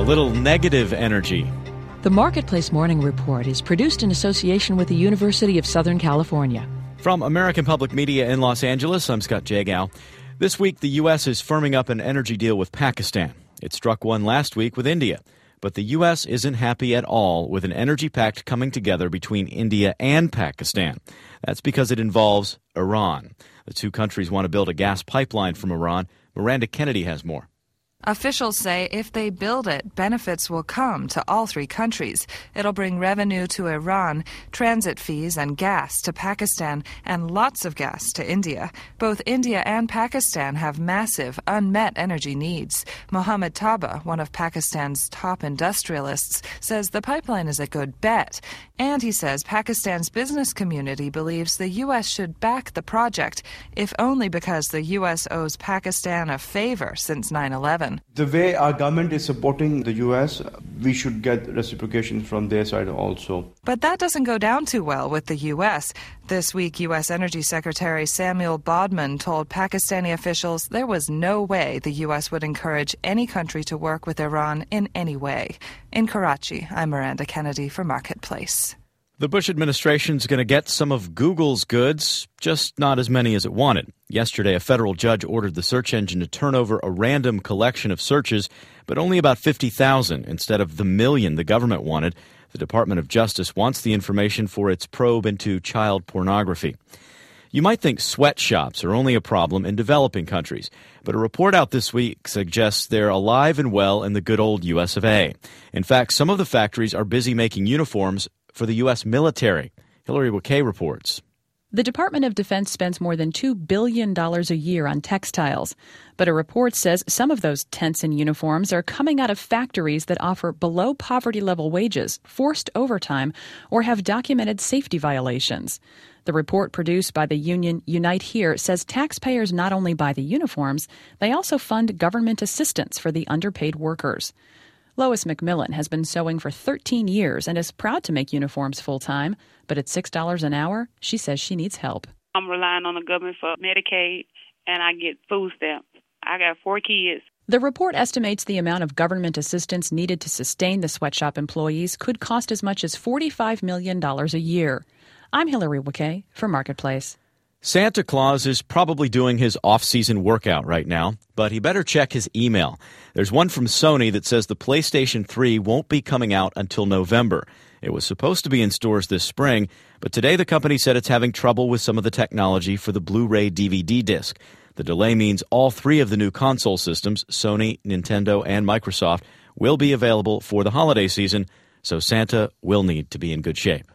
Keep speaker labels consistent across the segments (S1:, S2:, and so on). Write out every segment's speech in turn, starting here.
S1: little negative energy.
S2: The Marketplace Morning Report is produced in association with the University of Southern California.
S1: From American Public Media in Los Angeles, I'm Scott Jagow. This week, the U.S. is firming up an energy deal with Pakistan. It struck one last week with India. But the U.S. isn't happy at all with an energy pact coming together between India and Pakistan. That's because it involves Iran. The two countries want to build a gas pipeline from Iran. Miranda Kennedy has more.
S3: Officials say if they build it, benefits will come to all three countries. It'll bring revenue to Iran, transit fees and gas to Pakistan, and lots of gas to India. Both India and Pakistan have massive, unmet energy needs. Mohammed Taba, one of Pakistan's top industrialists, says the pipeline is a good bet. And he says Pakistan's business community believes the U.S. should back the project, if only because the U.S. owes Pakistan a favor since 9/11.
S4: The way our government is supporting the U.S., we should get reciprocation from their side also.
S3: But that doesn't go down too well with the U.S. This week, U.S. Energy Secretary Samuel Bodman told Pakistani officials there was no way the U.S. would encourage any country to work with Iran in any way. In Karachi, I'm Miranda Kennedy for Marketplace.
S1: The Bush administration's going to get some of Google's goods, just not as many as it wanted. Yesterday, a federal judge ordered the search engine to turn over a random collection of searches, but only about 50,000 instead of the million the government wanted. The Department of Justice wants the information for its probe into child pornography. You might think sweatshops are only a problem in developing countries, but a report out this week suggests they're alive and well in the good old U.S. of A. In fact, some of the factories are busy making uniforms for the U.S. military. Hillary Wakay reports.
S5: The Department of Defense spends more than $2 billion a year on textiles. But a report says some of those tents and uniforms are coming out of factories that offer below poverty-level wages, forced overtime, or have documented safety violations. The report produced by the union Unite Here says taxpayers not only buy the uniforms, they also fund government assistance for the underpaid workers. Lois McMillan has been sewing for 13 years and is proud to make uniforms full-time, but at $6 an hour, she says she needs help.
S6: I'm relying on the government for Medicaid, and I get food stamps. I got 4 kids.
S5: The report estimates the amount of government assistance needed to sustain the sweatshop employees could cost as much as $45 million a year. I'm Hillary Wakay for Marketplace.
S1: Santa Claus is probably doing his off-season workout right now, but he better check his email. There's one from Sony that says the PlayStation 3 won't be coming out until November. It was supposed to be in stores this spring, but today the company said it's having trouble with some of the technology for the Blu-ray DVD disc. The delay means all 3 of the new console systems, Sony, Nintendo, and Microsoft, will be available for the holiday season, so Santa will need to be in good shape.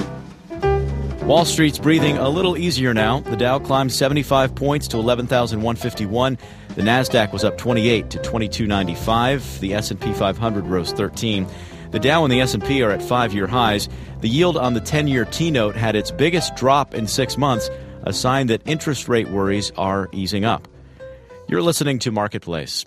S1: Wall Street's breathing a little easier now. The Dow climbed 75 points to 11,151. The Nasdaq was up 28 to 2295. The S&P 500 rose 13. The Dow and the S&P are at 5-year highs. The yield on the 10-year T-note had its biggest drop in 6 months, a sign that interest rate worries are easing up. You're listening to Marketplace.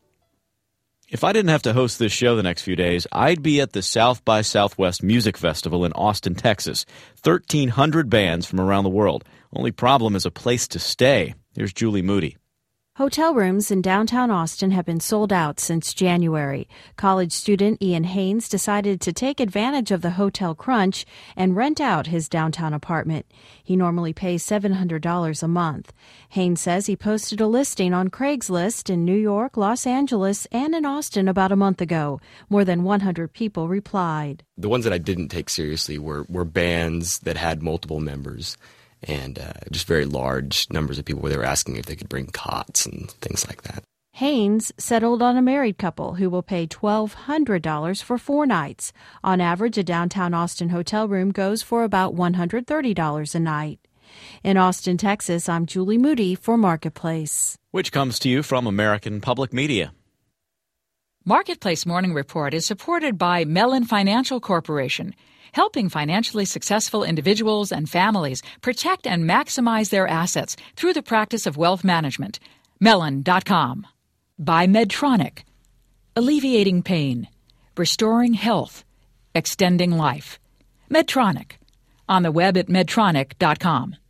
S1: If I didn't have to host this show the next few days, I'd be at the South by Southwest Music Festival in Austin, Texas. 1,300 bands from around the world. Only problem is a place to stay. Here's Julie Moody.
S7: Hotel rooms in downtown Austin have been sold out since January. College student Ian Haynes decided to take advantage of the hotel crunch and rent out his downtown apartment. He normally pays $700 a month. Haynes says he posted a listing on Craigslist in New York, Los Angeles, and in Austin about a month ago. More than 100 people replied.
S8: The ones that I didn't take seriously were bands that had multiple members. And just very large numbers of people where they were asking if they could bring cots and things like that.
S7: Haynes settled on a married couple who will pay $1,200 for 4 nights. On average, a downtown Austin hotel room goes for about $130 a night. In Austin, Texas, I'm Julie Moody for Marketplace.
S1: Which comes to you from American Public Media.
S2: Marketplace Morning Report is supported by Mellon Financial Corporation, helping financially successful individuals and families protect and maximize their assets through the practice of wealth management. Mellon.com. By Medtronic. Alleviating pain. Restoring health. Extending life. Medtronic. On the web at Medtronic.com.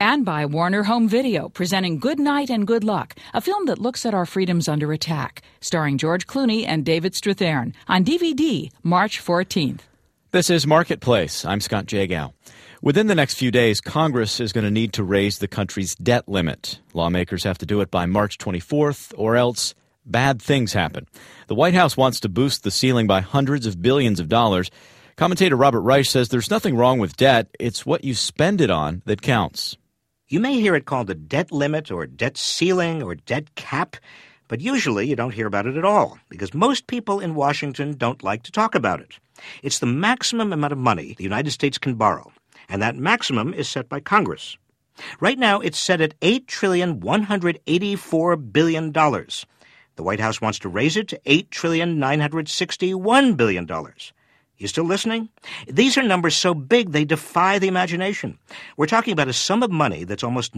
S2: And by Warner Home Video, presenting Good Night and Good Luck, a film that looks at our freedoms under attack, starring George Clooney and David Strathairn, on DVD, March 14th.
S1: This is Marketplace. I'm Scott Jagow. Within the next few days, Congress is going to need to raise the country's debt limit. Lawmakers have to do it by March 24th, or else bad things happen. The White House wants to boost the ceiling by hundreds of billions of dollars. Commentator Robert Reich says there's nothing wrong with debt. It's what you spend it on that counts.
S9: You may hear it called a debt limit or debt ceiling or debt cap, but usually you don't hear about it at all because most people in Washington don't like to talk about it. It's the maximum amount of money the United States can borrow, and that maximum is set by Congress. Right now, it's set at $8,184 billion. The White House wants to raise it to $8,961 billion. You still listening? These are numbers so big they defy the imagination. We're talking about a sum of money that's almost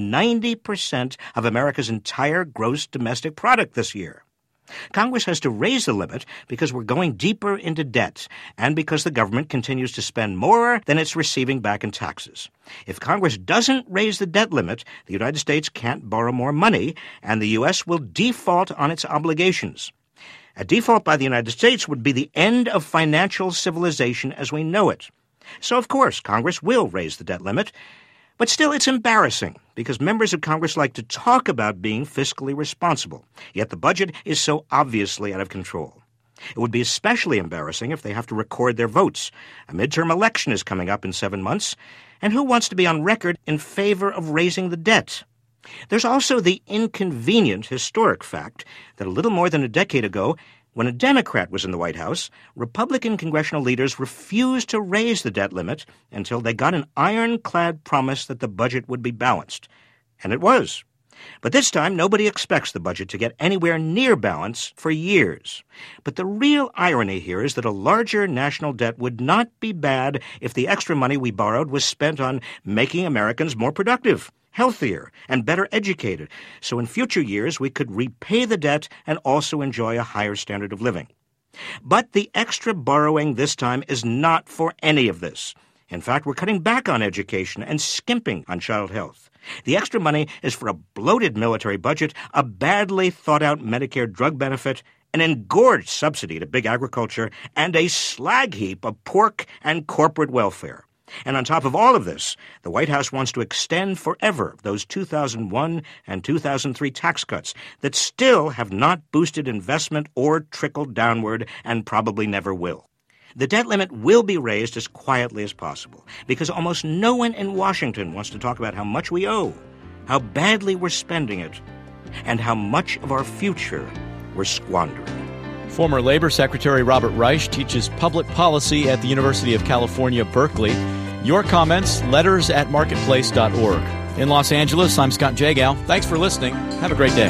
S9: 90% of America's entire gross domestic product this year. Congress has to raise the limit because we're going deeper into debt and because the government continues to spend more than it's receiving back in taxes. If Congress doesn't raise the debt limit, the United States can't borrow more money, and the U.S. will default on its obligations. A default by the United States would be the end of financial civilization as we know it. So, of course, Congress will raise the debt limit. But still, it's embarrassing because members of Congress like to talk about being fiscally responsible, yet the budget is so obviously out of control. It would be especially embarrassing if they have to record their votes. A midterm election is coming up in 7 months, and who wants to be on record in favor of raising the debt? There's also the inconvenient historic fact that a little more than a decade ago, when a Democrat was in the White House, Republican congressional leaders refused to raise the debt limit until they got an ironclad promise that the budget would be balanced. And it was. But this time, nobody expects the budget to get anywhere near balance for years. But the real irony here is that a larger national debt would not be bad if the extra money we borrowed was spent on making Americans more productive, healthier, and better educated, so in future years we could repay the debt and also enjoy a higher standard of living. But the extra borrowing this time is not for any of this. In fact, we're cutting back on education and skimping on child health. The extra money is for a bloated military budget, a badly thought-out Medicare drug benefit, an engorged subsidy to big agriculture, and a slag heap of pork and corporate welfare. And on top of all of this, the White House wants to extend forever those 2001 and 2003 tax cuts that still have not boosted investment or trickled downward and probably never will. The debt limit will be raised as quietly as possible because almost no one in Washington wants to talk about how much we owe, how badly we're spending it, and how much of our future we're squandering.
S1: Former Labor Secretary Robert Reich teaches public policy at the University of California, Berkeley. Your comments, letters@marketplace.org. In Los Angeles, I'm Scott Jagow. Thanks for listening. Have a great day.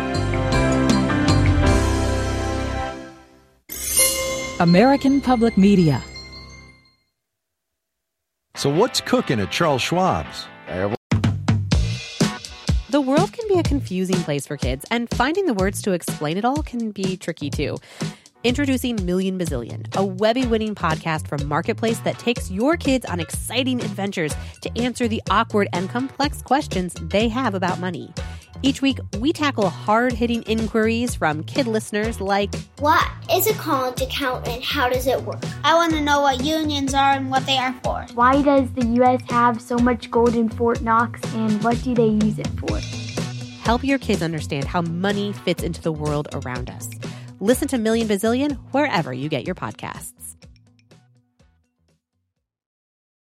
S2: American Public Media.
S10: So what's cooking at Charles Schwab's?
S11: The world can be a confusing place for kids, and finding the words to explain it all can be tricky too. Introducing Million Bazillion, a Webby-winning podcast from Marketplace that takes your kids on exciting adventures to answer the awkward and complex questions they have about money. Each week, we tackle hard-hitting inquiries from kid listeners like,
S12: what is a college account and how does it work? I want to know what unions are and what they are for.
S13: Why does the U.S. have so much gold in Fort Knox and what do they use it for?
S11: Help your kids understand how money fits into the world around us. Listen to Million Bazillion wherever you get your podcasts.